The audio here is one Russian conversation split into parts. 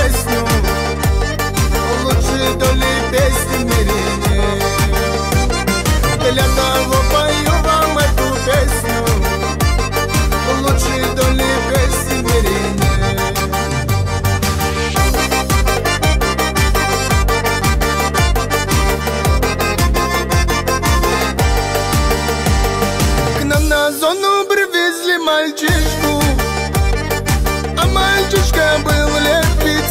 песню, лучшие доли песни в мире нет. Для того пою вам эту песню, лучшие доли песни в мире нет. К нам на зону привезли мальчишку, а мальчишка был лет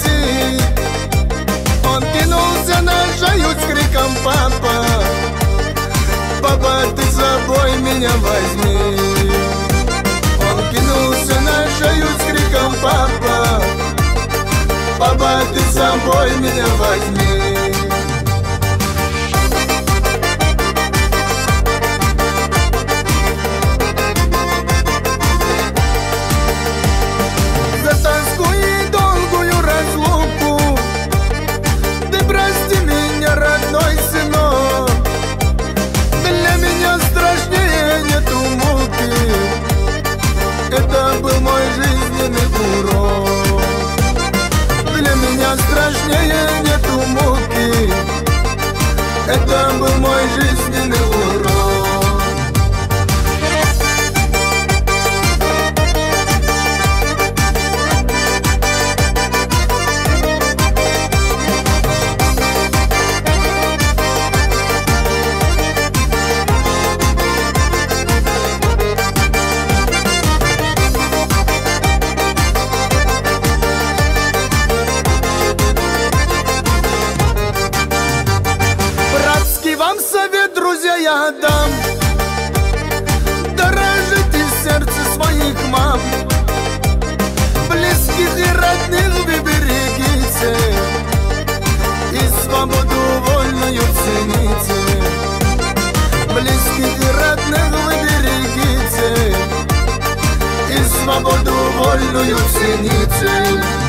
5. Он кинулся на шею с криком: папа, папа, ты с собой меня возьми. Он кинулся на шею с криком: папа, папа, ты с собой меня возьми. За тоску и долгую разлуку ты прости меня, родной сынок. Для меня страшнее нету муки, это был мой жизненный урок. Для меня страшнее нету муки, это был мой жизненный урок. Вам совет, друзья, я дам: дорожите сердце своих мам, близких и родных вы берегите, и свободу вольную цените. Близких и родных вы берегите, и свободу вольную цените.